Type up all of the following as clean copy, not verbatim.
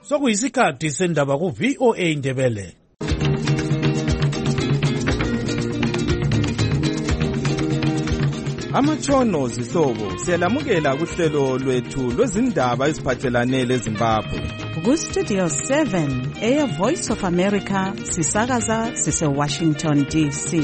Sokuyisikhathi sendaba ku VOA Indebele. Amatshono zihlobo siyalamukela kuhlelo lwethu lwezindaba eziphathelane leZimbabwe. Ku Studio 7 Air Voice of America sisakaza sise Washington DC.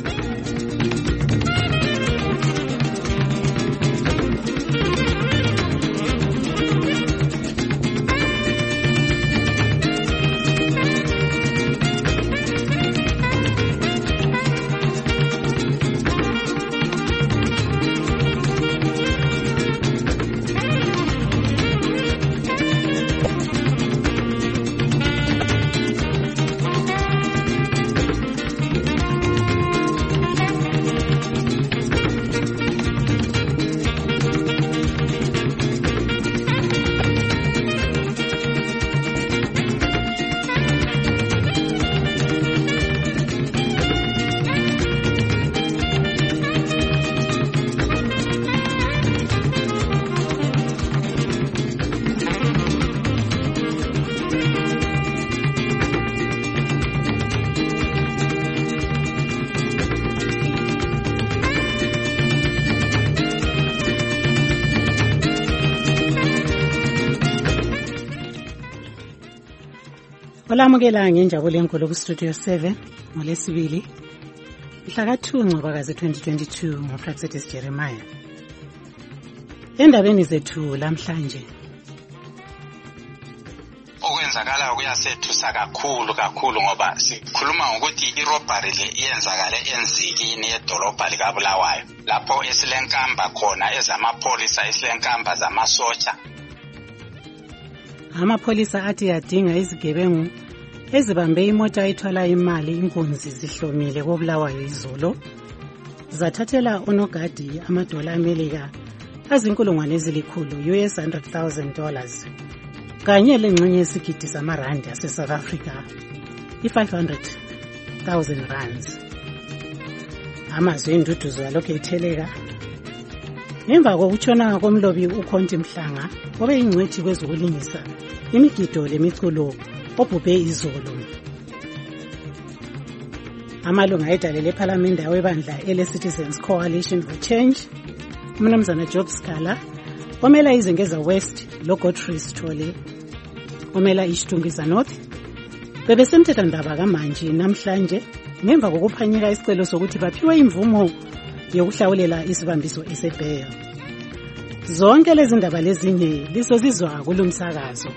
Olamukela ngenjabulo enkulu ku Studio 7 ngoLesibili mhla ka-2 Ncwabakazi 2022 ngoProfetis Jeremiah. Endabeni zethu lamhlanje okwenzakala kuyasethusa kakhulu ngoba sikhuluma ngokuthi irobbery le iyenzakale enzikini edolobha likaBulawayo lapho esilenkamba khona ezamapolisa esilenkamba zamasotsha. Amapolisa athi yadinga izigebengu ezibambe imota ethwala imali inkunzi zihlomile koBulawayo izolo zathathela onogadi amadola amelika azinkulungwane ezilikhulu US $100,000 kanye lengxenye yesigidi samarandi ase-South Africa i-500,000 amazwi enduduzo alokhu etheleka ngemva kokutshona komlobi uKhonti Mhlanga obeyingcwethi kwezokulingisa imigido lemiculo obhubhe izolo. Amalunga edale lephalamende awebandla ele-Citizens Coalition for Change uMnumzana Job Scala omela iZengeza West loGodfrey Sithole omela iShtungiza North bebesemthethwandaba kamanje namhlanje ngemva kokuphanyeka isicelo sokuthi baphiwe imvumo yokuhlawulela isibambiso esebheya. Zonke lezi ndaba lezinye lisozizwa kulumsakazo.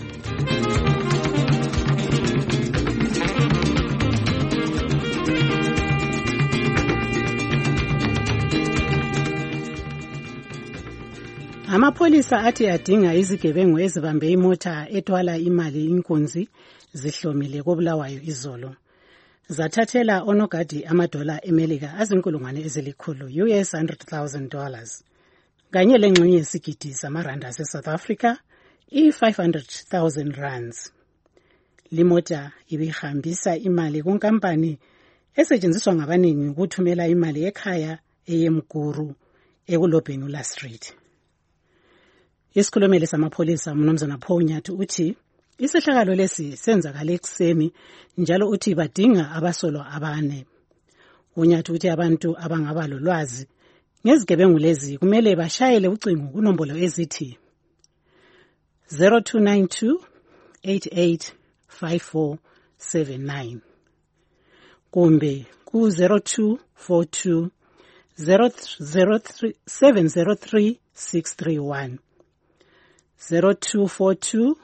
Amapolisa athi adinga izigebengu ezibambe imota ethwala imali inkunzi zihlomile koBulawayo izolo. Zathathela onogadi amadola emelika azinkulungwane ezilikhulu US $100,000 kanye lengxenye yesigidi samarandi ase-South Africa i-500,000. Limota ibihambisa imali kunkampani esetshenziswa ngabaningi ukuthumela imali ekhaya eyeMguru ekulobheni uLa Street. Isikhulumeli samapolisa uMnumzana Paul Nyathi uthi isehlakalo lesi senzakale ekuseni njalo uthi badinga abasolwa abane. Unyathi uthi abantu abangaba lolwazi ngezigebengu lezi kumele bashayele ucingo kunombolo ezithi 0292 885479 kumbe ku 0242 703 0242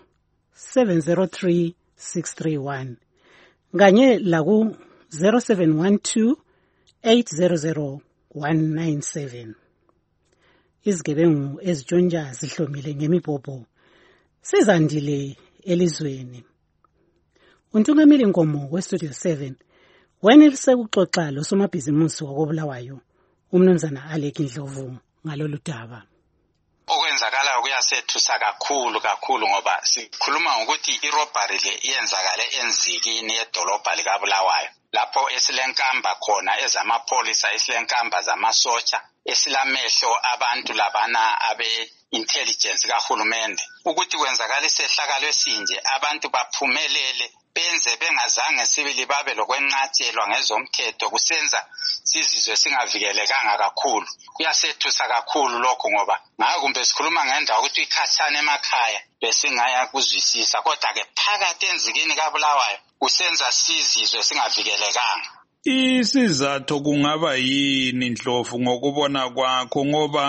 703-631 kanye laku 0712 800 197. Izigebengu ezitshontsha zihlomile ngemibhobho sizandile elizweni. Untungameli Nkomo weStudio 7 wenelise ukuxoxa losomabhizimusi wakoBulawayo uMnumzana Alec Ndlovu ngalolu daba. Okwenzakala kuyasethusa kakhulu ngoba sikhuluma ngokuthi irobbery le iyenzakale enzikini edolobha likaBulawayo lapho esilenkamba khona ezamapolisa esilenkamba zamasotsha esilamehlo abantu labana intelligence kahulumende ukuthi kwenzakala isehlakalo esinje abantu baphumelele benze bengazange sibili babe lokwenqatshelwa ngezomthetho kusenza sizizwe singavikelekanga kakhulu. Kuyasethusa kakhulu lokho ngoba ngabe kumbe sikhuluma ngendawo ukuthi ikhathana emakhaya besingaya kuzwisisa kodwa ke phakathi enzikini kaBulawayo kusenza sizizwe singavikelekanga. Isizathu kungaba yini Ndlovu ngokubona kwakho ngoba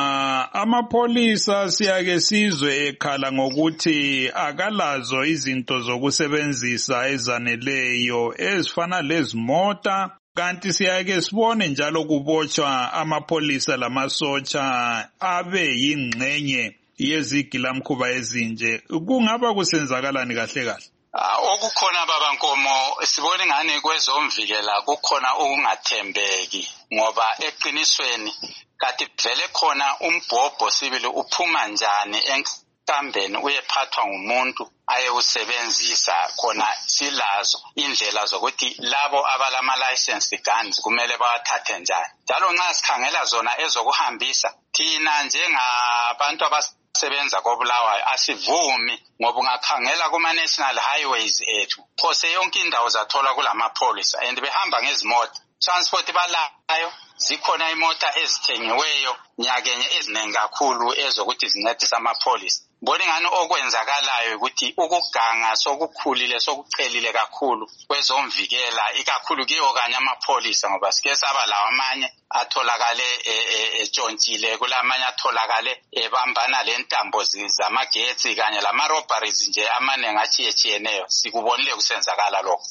amapholisa siyake sizwe ekhala ngokuthi akalazo izinto zokusebenzisa ezaneleyo ezifana lezimota kanti siyake sibone njalo kubotshwa amapholisa lamasotsha abe yingxenye yezigilamkhuba ezinje kungaba kusenzakalani kahle kahle? Okukhona baba Nkomo sibona ngani kwezomvikela kukhona ukungathembeki ngoba eqinisweni kati vele khona umbhobho sibili uphuma njani enkambeni uyephathwa ngumuntu aye usebenzisa khona silazo indlela zokuthi labo abalama licensed guns kumele bawathathe njani njalo nxa sikhangela zona ezokuhambisa thina njengabantu sebenza koBulawayo asivumi ngoba ungakhangela kuma national highways ethu phose yonke indawo zathola kulamapholisa and behamba ngezimota transport balayo zikhona imota ezithengiweyo nyakenye eziningi kakhulu ezokuthi zincedisa amapholisa. Mbona ngani okwenzakalayo ukuthi ukuganga sokukhulile sokucelile kakhulu kwezomvikela ikakhulu kiyo kanye amapholisa ngoba sike saba lawa amanye atholakale etshontshile kulamanye atholakale ebambana lentambo zamagetsi kanye lama robberies nje amanengi achiyechiyeneyo sikubonile kusenzakala lokho.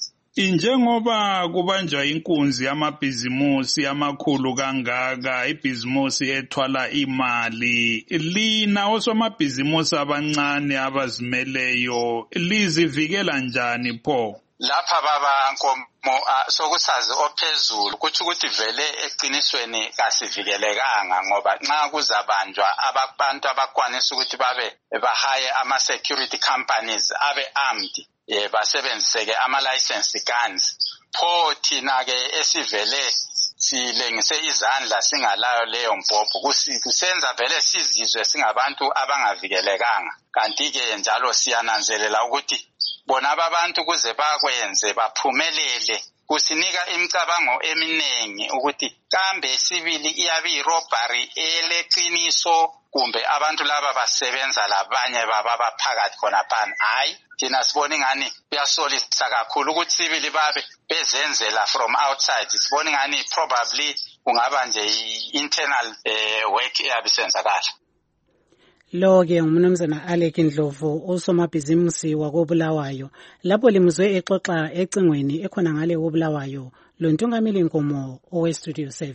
Njengoba kubanjwa inkunzi yamabhizimusi amakhulu kangaka ibhizimusi ethwala imali lina osomabhizimusi abancane abazimeleyo lizivikela njani pho? Lapha baba Nkomo sokusazi ophezulu kuthi ukuthi vele eqinisweni kasivikelekanga ngoba nxa kuzabanjwa abantu abakwanisa ukuthi babe bahaye ama security companies abe armed basebenziseke ama licensed guns pho thina ke esivele silengise izandla singalayo leyo mbhobho kusenza vele sizizwe singabantu abangavikelekanga kanti ke njalo siyananzelela ukuthi bona abantu kuze bakwenze baphumelele kusinika imicabango eminengi ukuthi kambe sibili iyabe irobbery eleqiniso kumbe abantu laba basebenza labanye babaphakathi khona phana hayi thina sibona ngani kuyasolisa kakhulu ukuthi sibili babe bezenzela from outside sibona ngani probably kungaba nje internal work eyabisenzakala. Lo-ke umnumzana Alec Ndlovu osomabhizimusi wakoBulawayo lapho limuzwe exoxa ecingweni ekhona ngale koBulawayo lo Ntungamili Nkomo oweStudio 7.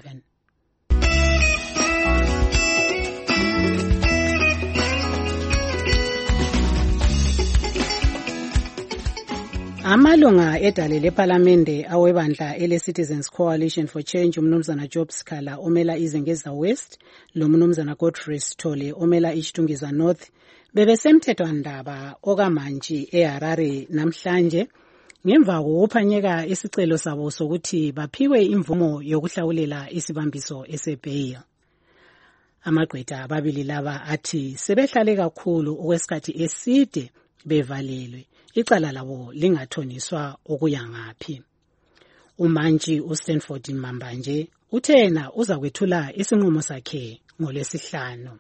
Amalunga edale lePhalamende awebandla ele-Citizens Coalition for Change umnumzana Job Sikhala omela iZengeza West lo mnumzana Godfrey Sithole omela iChitungiza North bebesemthethwandaba okaMantshi eHarare namhlanje ngemva kokuphanyeka isicelo sabo sokuthi baphiwe imvumo yokuhlawulela isibambiso eseBail. Amagqwetha ababili laba athi sebehlale kakhulu okwesikhathi eside bevalelwe icala labo lingathoniswa okuya ngaphi. uMantshi uStanford Mambanje uthena uza kwethula isinqumo sakhe ngoLwesihlanu.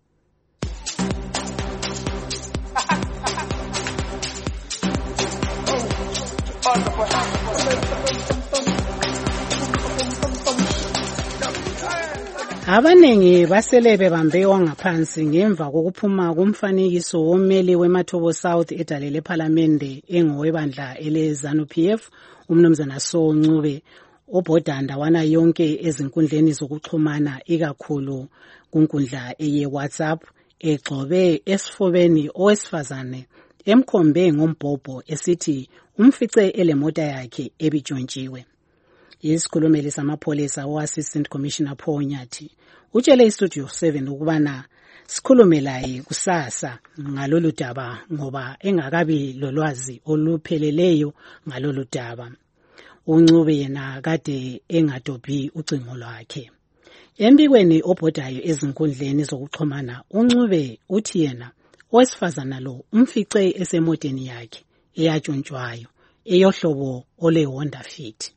Abanengi basele bebambe wangaphansi ngemva kokuphuma kumfanekiso womeli weMathobo South edale lePhalamende engowebandla eleZANU-PF umnumzana Soncube obhodanda wana yonke ezinkundleni zokuxhumana ikakhulu kunkundla eye-WhatsApp egxobe esifubeni owesifazane emkhombe ngombhobho esithi umfice elemota yakhe ebitshontshiwe. Isikhulumeli samapholisa o-Assistant Commissioner Paul Nyathi utshele iStudio 7 ukubana sikhulume laye kusasa ngalolu daba ngoba engakabi lolwazi olupheleleyo ngalolu daba. uNcube yena kade engadobhi ucingo lwakhe. Embikweni obhodayo ezinkundleni zokuxhumana uNcube uthi yena owesifazana lo umfice esemoteni yakhe eyatshontshwayo eyohlobo ole Honda Fit.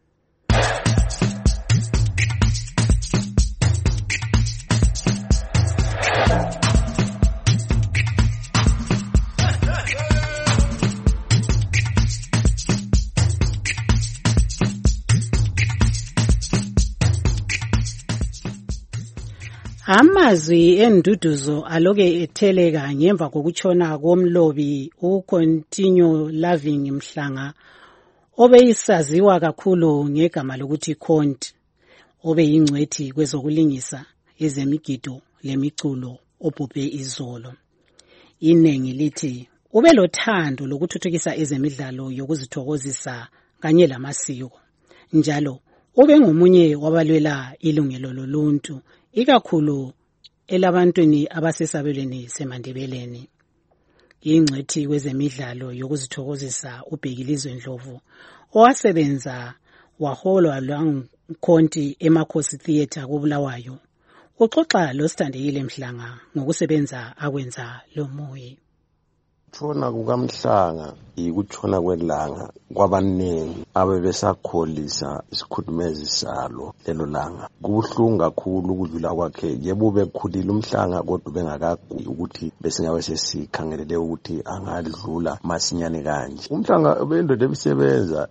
Amazwi enduduzo aloke etheleka ngemva kokutshona komlobi uContinue Loving Mhlanga obeyisaziwa kakhulu ngegama lokuthi Conti, obeyingcwethi kwezokulingisa ezemigido lemiculo obhubhe izolo. Inengi lithi ubelothando lokuthuthukisa ezemidlalo yokuzithokozisa kanye lamasiko, njalo ube ngomunye wabalwela ilungelo loluntu ikakhulu elabantwini abasesabelweni seMandebeleni. Ingcwethi kwezemidlalo yokuzithokozisa uBhekilizwe Ndlovu owasebenza waholwa lwaNkhonti eMakhosi Theatre koBulawayo uxoxa loSithandekile Mhlanga ngokusebenza akwenza lomuyi. Ukutshona kukaMhlanga ikutshona kwelanga kwabanengi abebesakholisa isikhudumezi salo lelo langa. Kubuhlungu kakhulu ukudlula kwakhe. Yebo bekhulile uMhlanga kodwa bengakaguli ukuthi besingabe sesikhangelele ukuthi angadlula masinyane kanje. UMhlanga bendoda ebisebenza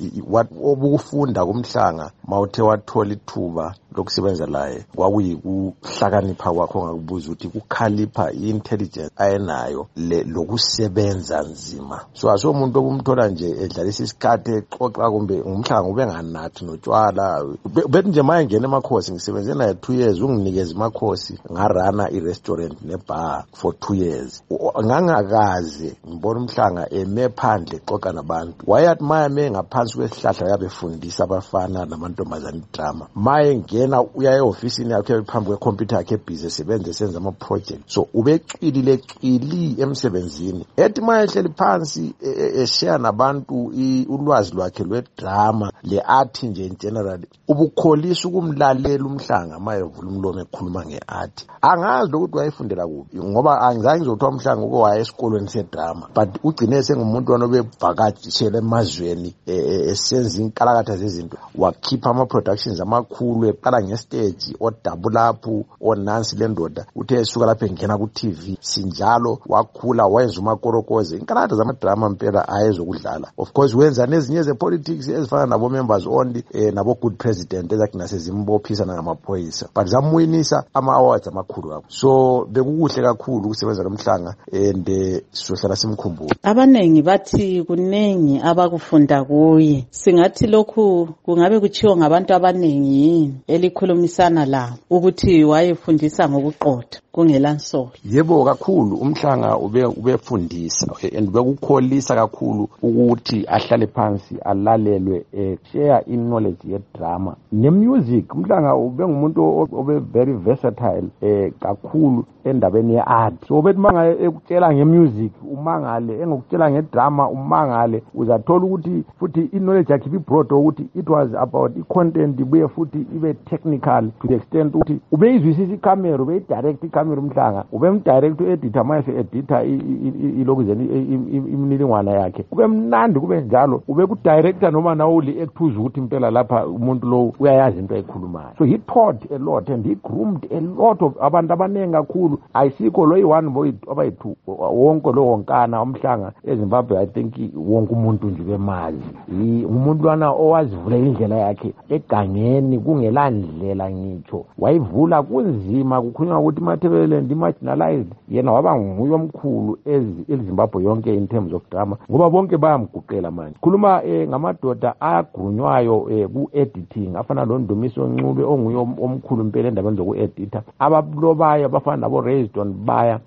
obukufunda kuMhlanga mawuthe wathola ithuba lokusebenza laye kwakuyikuhlakanipha kwakho ngakubuza ukuthi kukhalipha i-intelligence ayenayo lokusebenza nzima. So asomuntu obumthola nje edlalisa isikhathi exoxa kumbe uMhlanga ubenganathi notshwala. Bethi nje maye ngene emakhosi ngisebenze naye 2 years unginikeza imakhosi ngarana i-restaurant nebar for 2 years. Ngangakaze ngibona uMhlanga eme phandle exoxa nabantu. Wayathi maye ngaphansi kwesihlahla yabefundisa abafana namantombazana idrama. Maye ngena uya eofisini yakhe phambi kwecomputer yakhe busy sebenze senza ama project. So ubecwilile emsebenzini. Ethi maye ehleli phansi eshare nabantu ulwazi lwakhe lwedrama leart nje in general. Ubukholisa ukumlalela uMhlanga maye evula umlomo ekhuluma ngeart. Angazi ukuthi wayefundela kuphi ngoba angizange ngizothiwa uMhlanga uke waya esikolweni sedrama, but ugcine sengumuntu wanobevakatshela emazweni esenza inkalakatha zezinto. Wakhipha ama productions amakhulu eqala ngestage odouble up onansi lendoda uthe esuka lapha engena ku TV sinjalo wakhula wayenza umakorokoze inkalakatha zamadrama impela ayezokudlala. Of course wenza nezinye zepolitics ezifana nabo members only nabo good president ezakina sezimbophisa ngamaphoyisa, but zamwinisa ama awards amakhulu kakhulu. So bekukuhle kakhulu ukusebenza noMhlanga and sohlala simkhumbula. Abanengi bathi kunengi abakufunda kuye. Singathi lokhu kungabe kuchiwa ngabantu abanengi yini elikhulumisana la ukuthi wayefundisa ngokuqotha kungela nsolo. Yebo kakhulu uMhlanga ubefundisa and bekukholisa kakhulu ukuthi ahlale phansi alalelwe share knowledge yedrama nemusic. uMhlanga ubengumuntu obe very versatile kakhulu endabeni yeart. So bethi manga ekutshela ngemusic umangale, engokutshela ngedrama umangale, uzathola ukuthi futhi knowledge yakhe ibroad ukuthi it was about i-content ibuye futhi ibe technical to the extent ukuthi ubeyizwisisa icamera, ubeyidirect icamera uMhlanga, ubemdirect editor mase editor ilokuzeni imininingwana yakhe, ube mnandi kube njalo, ube ku director noma nawuli actors ukuthi impela lapha umuntu lo uyayazi into ayikhulumayo. So he taught a lot and he groomed a lot of abantu abanengi kakhulu. Ayisikho lo yi1 boy abayi2 wonke lo wonkana uMhlanga eZimbabwe. I think wonke umuntu nje bemazi umuntu lwana owazivula indlela yakhe egangeni kungela ndlela ngitsho wayivula kunzima kukhulunywa ukuthi Mathebele marginalized, yena waba nguye omkhulu eZimbabwe yonke in terms of drama ngoba bonke bayamguqela manje. Khuluma ngamadoda agrunywayo ku-editing afana noNdumiso Ncube onguye omkhulu impela endabeni zoku-edita, abalobayo abafana nabo Rayston baya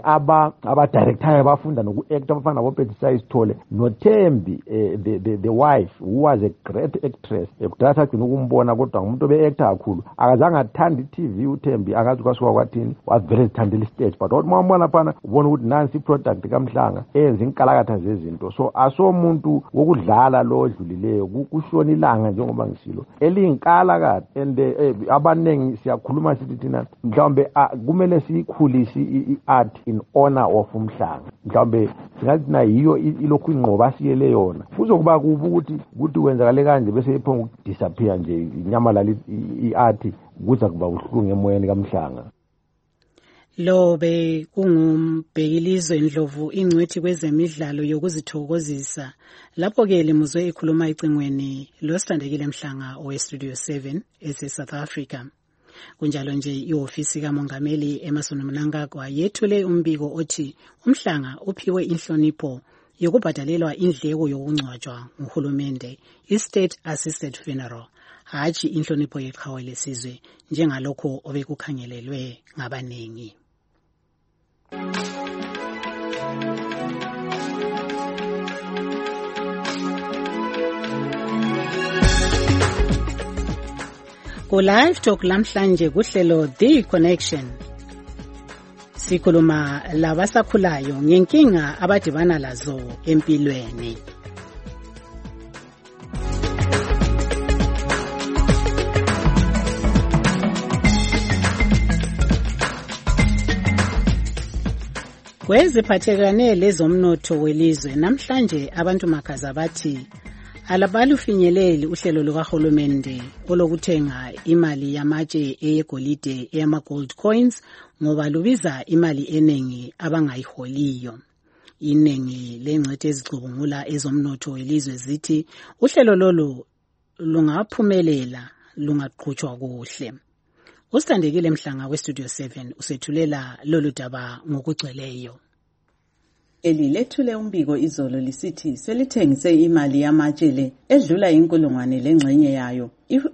aba-director bafunda noku-actor abafana nabo Petisize Thole noThembi the wife who was a great actress. Kudala sagcina ukumbona kodwa ngumuntu obe-actor kakhulu, akazange athanda i-TV uThembi, akazi kwasuka kwathini, wavele zithandela i-stage, but wathi mawambona phana ubona ukuthi nansi i-product udade kaMhlanga enza inkalakatha zezinto. So asomuntu wokudlala lo odlulileyo, kushona ilanga njengoba ngisilo eliyinkalakatha. And abanengi siyakhuluma sithi thina mhlawumbe kumele siyikhulise i-art in honor of uMhlanga. Mhlawumbe singathi na yiyo ilokhu inqoba siyele yona. Kuzokuba kubi ukuthi wenzakale kanje bese iphonga ukudisappear nje inyamalala i-art, kuza kuba uhlungu emoyeni kaMhlanga. Lo kungumbhekilizwe Ndlovu, ingcwethi kwezemidlalo yokuzithokozisa. Lapho-ke limuzwe ikhuluma ecingweni losithandekile Mhlanga oweStudio 7 ese-South Africa. Kunjalo nje ihofisi kamongameli Emmerson Mnangagwa yethule umbiko othi uMhlanga uphiwe inhlonipho yokubhadalelwa indleko yokungcwatshwa nguhulumende, i-State Assisted Funeral, hatshi inhlonipho yeqhawe lesizwe njengalokho obekukhangelelwe ngabanengi. Ku live talk lamhlanje kuhlelo The Connection sikhuluma labasakhulayo ngenkinga abadibana lazo empilweni. Kweziphathelane lezomnotho welizwe namhlanje abantu makaza bathi alabalufinyeleli uhlelo lukahulumende olokuthenga imali yamatshe eyegolide eyama-gold coins ngoba lubiza imali enengi abangayiholiyo. Inengi lengcwethi ezicubungula ezomnotho welizwe zithi uhlelo lolu lungaphumelela lungaqhutshwa kuhle. Usithandekile Mhlanga weStudio 7 usethulela lolu daba ngokugcweleyo. Elilethule umbiko izolo lisithi selithengise imali yamatshele edlula inkulungwane lengxenye yayo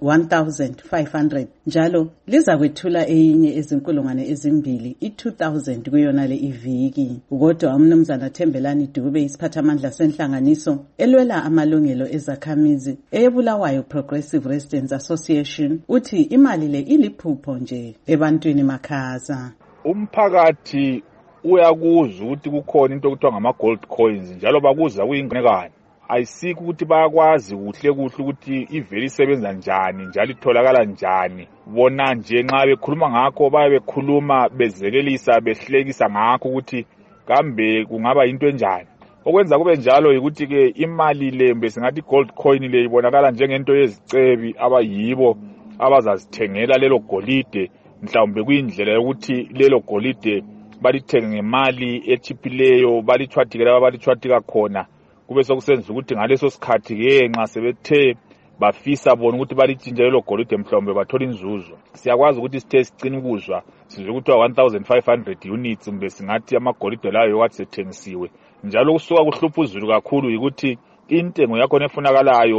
i-1500 njalo liza kwethula eyinye ezinkulungwane ezimbili i-2000 kuyona le iviki. Kodwa umnumzana Thembelani Dube isiphathamandla senhlanganiso elwela amalungelo ezakhamizi eyeBulawayo Progressive Residents Association uthi imali le iliphupho nje ebantwini makhaza. Umphakathi uyakuzwa ukuthi kukhona into okuthiwa ngama-gold coins njalo bakuza kuyinganekwane. Ayisiki ukuthi bayakwazi kuhle ukuthi ivele isebenza njani njalo itholakala njani. Bona nje nxa bekhuluma ngakho bayabekhuluma bezelelisa behlekisa ngakho ukuthi kambe kungaba into enjani. Okwenza kube njalo yikuthi ke imali le besingathi gold coin le ibonakala njengento yezicebi abayibo abazazithengela lelo golide, mhlawumbe kuyindlela yokuthi lelo golide balithenge ngemali echiphileyo balithwathikela balithwathika khona. Kube sokusenza ukuthi ngaleso sikhathi ke nxa sebethe bafisa bona ukuthi balitshintshe lelo golide mhlawumbe bathola inzuzo. Siyakwazi ukuthi sithe sicina ukuzwa sizwe ukuthi 1500 units mbe singathi amagolide layo yokuthi sethengisiwe. Njalo kusuka kuhlupha uzulu kakhulu ukuthi intengo yakho nefunakalayo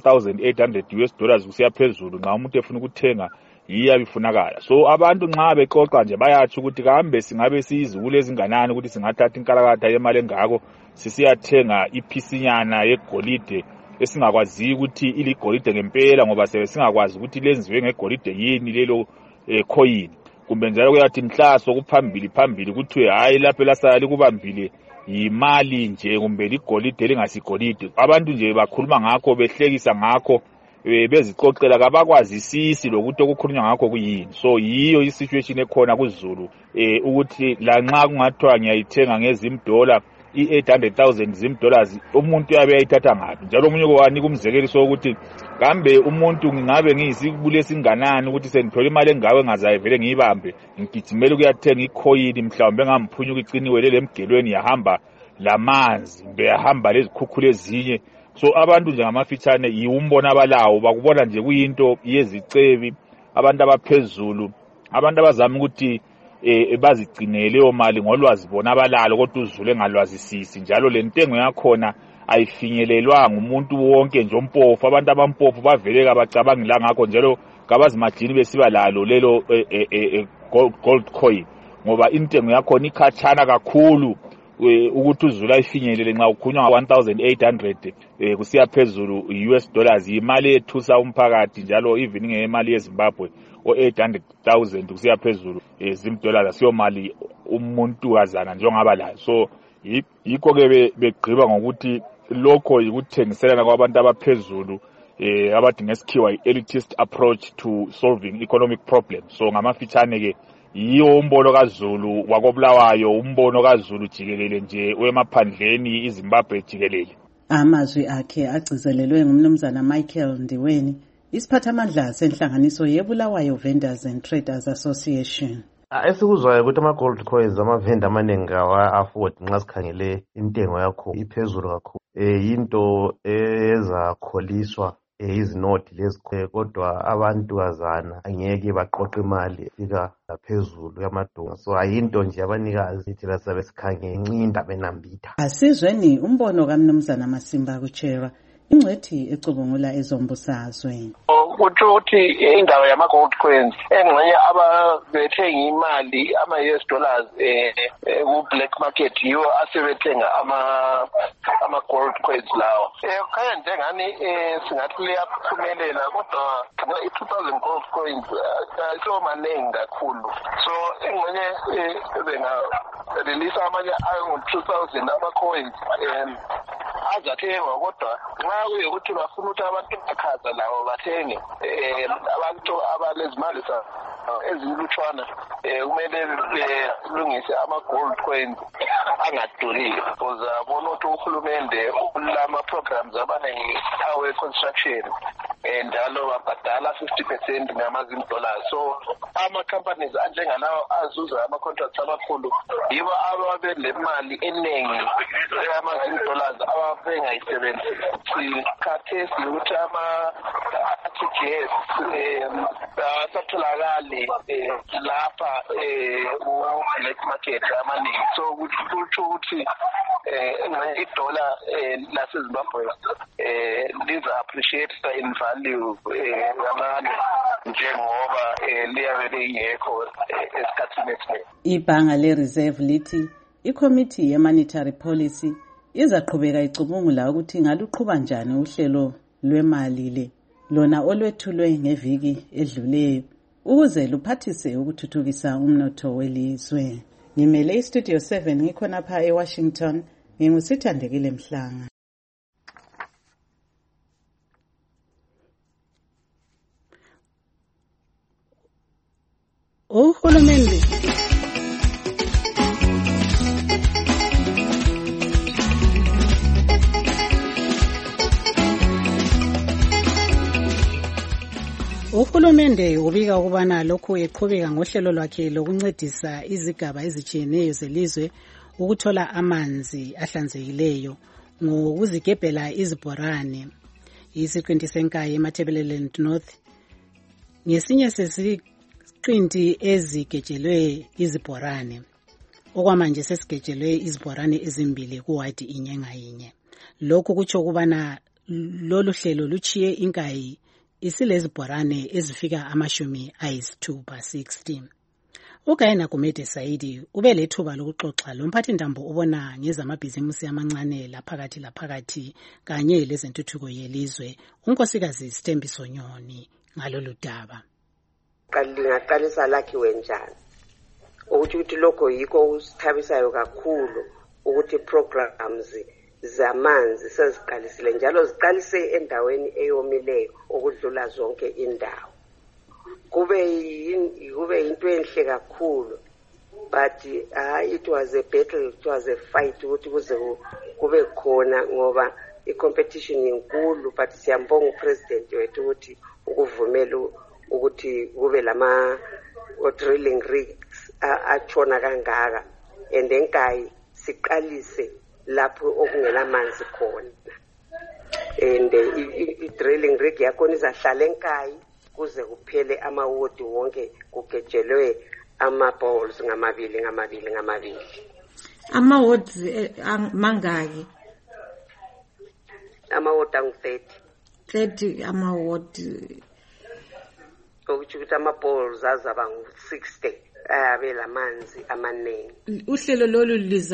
$1800 kusiya phezulu nxa umuntu efuna ukuthenga iyabifunakala. So abantu nxa bexoxa nje bayathi ukuthi kambe singabe sizikule ezinganani ukuthi singathatha inkalakatha yemali engako sisiyathenga iphisinyana yegolide esingakwazi ukuthi iligolide ngempela ngoba singakwazi ukuthi lenziwe ngegolide yini lelo coin. Kumbe njalo kuyathi mhlaso kuphambili kuthi hayi lapho lasala likubambile imali nje kumbe ligolide lingasigolide. Abantu nje bakhuluma ngakho behlekisa ngakho bezixoxela kabakwazisisi lokuthi okukhulunywa ngakho kuyini. So yiyo isituation ekhona kuZulu ukuthi lanxa kungathiwa ngiyayithenga ngezimdola i-800,000 zimdollars umuntu uyabe ayithatha ngaphi. Njalo omunye kwanika umzekeliso ukuthi kambe umuntu ngingabe ngiyisibule esinganani ukuthi sengithola imali engawe ngazayivele ngiyibambe ngigijimela ukuyathenga icoin mhlawumbe ngamphunya ukiciniwe lemgelweni yahamba lamanzi mbe yahamba lezikhukhula ezinye. So abantu nje ngamafitshane yiwumbona abalawo bakubona nje kuyinto yezicebi abantu abaphezulu abantu abazama ukuthi bazigcinele leyo mali ngolwazi bona abalalo kodwa uzulu engalwazisisi. Njalo lentengo yakhona ayifinyelelwa ngumuntu wonke nje ompofu. Abantu abampofu baveleka bacabangela ngakho njalo kabazimajini besiba lalo lelo gold coin ngoba intengo yakhona ikhatshana kakhulu ukuthi uzulu ayifinyelele nxa ukhunywa 1800 kusiya phezulu $, imali ethusa umphakathi njalo even ngemali yeZimbabwe o800,000 kusiya phezulu zimdollars siyo mali umuntu kazana njengaba layo. So yikho-ke begqiba ngokuthi lokho yikuthengiselana kwabantu abaphezulu abathi ngesikhiwa i-elitist approach to solving economic problems. So ngamafitshane-ke yiwo umbono kaZulu wakobulawayo, umbono kaZulu jikelele nje wemaphandleni iZimbabwe jikelele. Amazwi akhe agcizelelwe ngumnumzana Michael Ndiweni, isiphathamandla senhlanganiso yeBulawayo Vendors and Traders Association. Esikuzwayo ukuthi ama-gold coins amavenda amaningi awa-afford nxa sikhangele intengo yakho iphezulu kakhulu. Yinto ezakholiswa izinoti lezi, kodwa abantu kazana angeke baqoqe imali efika phezulu yamadonga. So ayinto nje abanikazi thina sabe sikhangele incinda benambitha. Asizweni umbono kaMnumzana Masimba Kuchera, ingcwethi ecubungula ezombusazwe. Ukuthi indawo yama-gold coins engxenye ababethenga imali ama-US dollars ku-black market yiwo asebethenga ama-gold coins lawo. Khaya njengani singathi liyaphumelela kodwa i-2000 gold coins so maningi kakhulu. So engxenye benga-release amanye angu-2000 ama-coins azathengwa kodwa nxa kuyukuthi bafuna ukuthi abantu bakhaza lawo bathenge abantu abalezimali ezilutshwana kumele belungise ama-gold coins angaduriyo. Uzabona ukuthi uhulumende ulama-programs abaningi awe-construction njalo babhadala 50% ngama-dollars. So ama-companies anjengalawo azuza ama-contracts amakhulu yibo ababele mali eningi ama-dollars ababengayisebenzisi. Khathesi ukuthi ama-TGS asatholakali lapha ku-black market amaningi. So kutsho ukuthi idola laseZimbabwe liza-appreciate in value kamane njengoba liyabe lingekho esikhathini esiningi. Ibhanga le-Reserve lithi iCommittee ye-Monetary Policy izaqhubeka icubungula ukuthi ingaluqhuba njani uhlelo lwemali le lona olwethulwe ngeviki edluleyo ukuze luphathise ukuthuthukisa umnotho welizwe. Ngimele iStudio 7 ngikhonapha eWashington, ngingusithandekile Mhlanga. Uhulumende Uhulumende ubika ukubana lokhu eqhubeka ngohlelo lwakhe lokuncedisa izigaba ezitshiyeneyo zelizwe ukuthola amanzi ahlanzekileyo ngokuzigebhela izibhorane. Isiqinti senkayi eMatabeleland North ngesinye sesiqinti ezigejelwe izibhorane. Okwamanje sesigejelwe izibhorane ezimbili kuwadi inye ngayinye. Lokhu kutsho ukubana lolu hlelo luchiye inkayi isilezibhorane ezifika 60. Ugayena Gumede Saidi ube lethuba lokuxoxa lomphathintambo ubona ngezamabhizimusi amancane laphakathi kanye lezentuthuko yelizwe unkosikazi Sithembiso Nyoni ngalolu daba. Lingaqalisa lakhiwe njani ukuthi lokho yikho usithabisayo kakhulu ukuthi programs zamanzi seziqalisile njalo ziqalise endaweni eyomileyo okudlula zonke indawo. Kube into enhle kakhulu, but it was a battle, it was a fight ukuthi kuze kube khona ngoba i-competition inkulu. But siyambonga upresident wethu ukuthi ukuvumela ukuthi kube lama drilling rigs atshona kangaka and enkayi siqalise lapho okungela manzi khona. And i-drilling rig yakhona izahlala enkayi kuze kuphele amawodi wonke kugejelwe ama-balls ngamabili. Amawodi mangaki? Amawodi angu-30. 30 amawodi. Okuthi ukuthi ama-balls azaba ngu-60 ayabela amanzi amaningi. Uhlelo lolu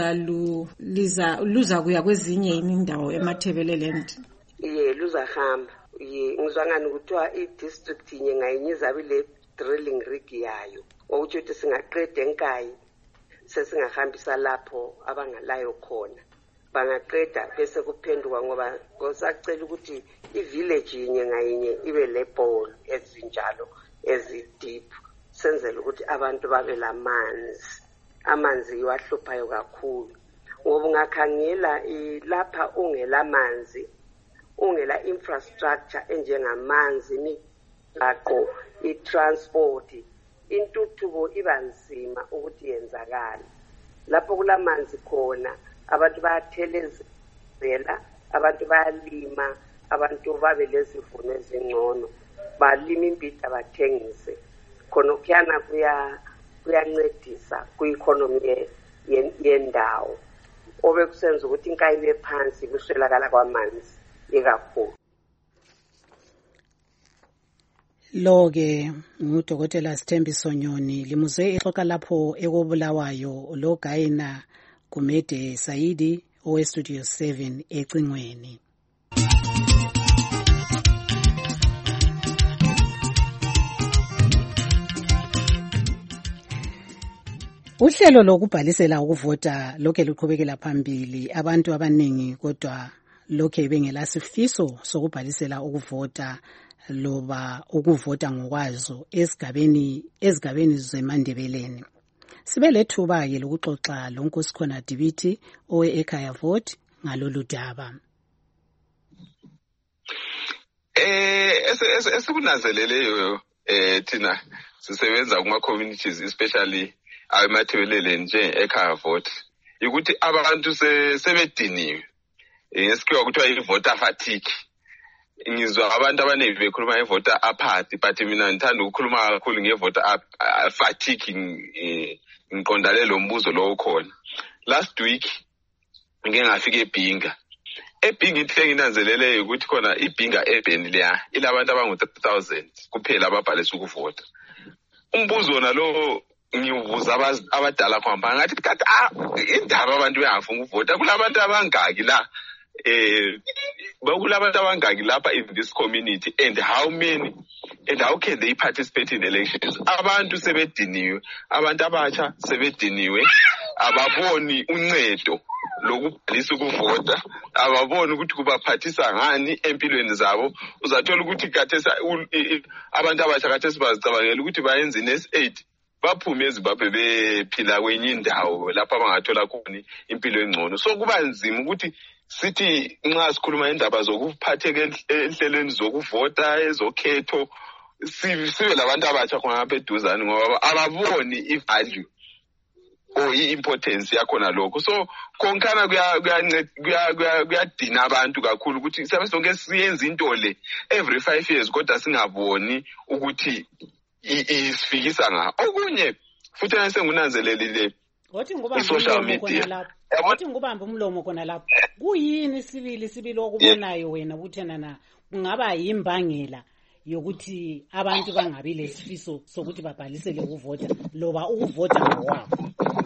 luza kuya kwezinye indawo eMatabeleland. Luzahamba. Ngizwa ngani kuthiwa i-district inye ngayinye izabe le drilling rig yayo. Okuthi singaqeda enkayi sesingahambisa lapho abangalayo khona. Bangaqeda bese kuphenduka ngoba ngosacela ukuthi i-village yinye ngayinye ibe le-bowl ezinjalo ezi-deep. Senzele ukuthi abantu babe lamanzi. Amanzi iwahluphayo kakhulu. Ngoba ungakhangela lapha ungelamanzi, ungela infrastructure enjengamanzi, imigaqo, i-transport, intuthuko iba nzima ukuthi yenzakale. Lapho kulamanzi khona, abantu bayathelezela, abantu bayalima, abantu babe lezivuno ezingcono, balima imbida bathengise. Khona kuyana kuyancedisa ku-economy yendawo. Obekusenza ukuthi inkayi ibe phansi kuswelakala kwamanzi ikakhulu. Lo-ke ngudokotela Sithembiso Nyoni limuze exoxa lapho ekobulawayo lo Gayina Gumede Saidi owestudio 7 ecingweni. Uhlelo lokubhalisela ukuvota lokhe luqhubekela phambili abantu abaningi kodwa lokhe bengelasifiso sokubhalisela ukuvota loba ukuvota ngokwazo ezigabeni zeMandebeleni. Sibe lethuba ke lokuxoxa loNkosikhona Dibiti owe-Ekhaya Vote ngalolu daba. Esikunanzeleleyo thina sisebenza kuma communities especially ayimathebelele nje Ekhaya Vote ukuthi abantu sebediniwe ngesikhiwa kuthiwa i-voter fatigue. Ngizwa abantu abaningi bekhuluma nge-voter apathy but mina ngithanda ukukhuluma kakhulu nge-voter fatigue ngiqondane lo mbuzo lo ukhona. Last week ngike ngafika eBhinga. eBhinga into enginanzeleleyo ukuthi khona iBhinga urban leya ilabantu abangu-3000 kuphela ababhalisa ukuvota. Umbuzo wona lo ngiwubuza abadala kwamba ngathi indaba abantu bengafuna ukuvota kulabantu abangaki la bakulabantu abangaki lapha in this community and how can they participate in elections? Abantu sebediniwe, abantu abatsha sebediniwe, ababoni uncedo lokubhalisa ukuvota, ababoni ukuthi kubaphathisa ngani empilweni zabo. Uzathola ukuthi kathesa abantu abatsha kathesa bazicabangela ukuthi bayenze i-S8 baphume eZimbabwe bephila kwenye indawo lapha bangathola khona impilo engcono. So kuba nzima ukuthi sithi nxa sikhuluma indaba zokuphatheka enhlelweni zokuvota ezokhetho sibe labantu abatsha khona lapha eduzane ngoba ababoni i-value or i-importance yakhona lokho. So konkana kuyadina abantu kakhulu ukuthi sabe sonke siyenza into le every 5 years kodwa singaboni ukuthi isifikisa nga. Okunye futhi sengunanzelelile social media. Wathi ngubamba umlomo khona lapho. Kuyini sibili okubonayo wena ukuthena na kungaba yimbangela yokuthi abantu bangabi lesifiso sokuthi babhalisele ukuvota loba ukuvota ngokwabo?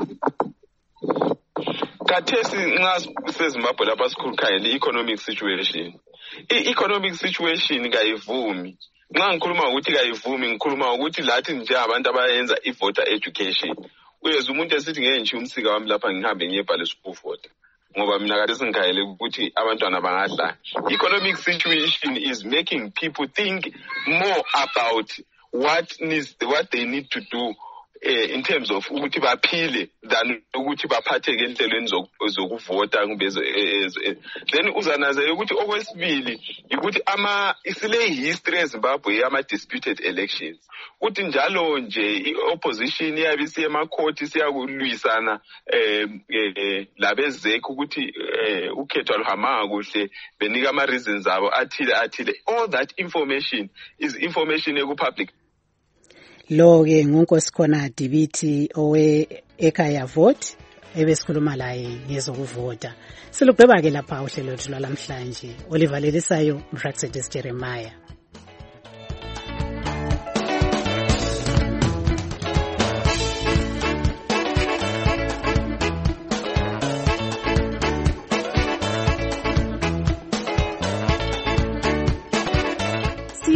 Kathesi nxa seZimbabwe lapha sikhulukhangela i-economic situation. I-economic situation kayivumi. Nxa ngikhuluma ukuthi kayivumi ngikhuluma ukuthi lathi nje abantu abayenza i-voter education. Uyeza umuntu esithi ngeke nje umsika wami lapha ngihambe ngiyebhalisa ukuvota ngoba mina kade singikhayele ukuthi abantwana bangadla. Economic situation is making people think more about what they need to do in terms of ukuthi baphile than ukuthi baphatheke enhlelweni zokuvota then uzanaze ukuthi okwesibili ukuthi isile history eZimbabwe ama disputed elections ukuthi njalo nje i-opposition yabisi emacourt siyakulwisana labezekho ukuthi ukhetho aluhamba kuhle benika ama reasons abo athile. All that information is information eku-public. Lo-ke nguNkosikhona Dibiti owe-Ekhaya Vote ebesikhuluma laye ngezokuvota. Silugqeba-ke lapha uhlelo lwethu lwalamhlanje. Olivalelisayo Mraxedis Jeremiah.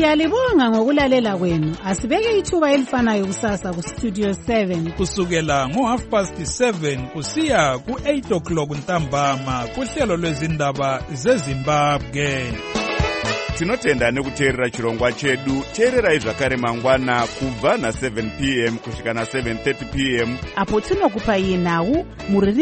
Siyalibonga ngokulalela kwenu. Asibeke ithuba elifanayo kusasa ku Studio 7 kusukela ngo7:30 kusiya ku8 ntambama kuhlelo lwezindaba zeZimbabwe. Tinotenda nekuteerera chirongwa chedu. Teererai zvakare mangwana kubva na7 p.m. kusvika na7:30 p.m. apo tinokupai nhau muriri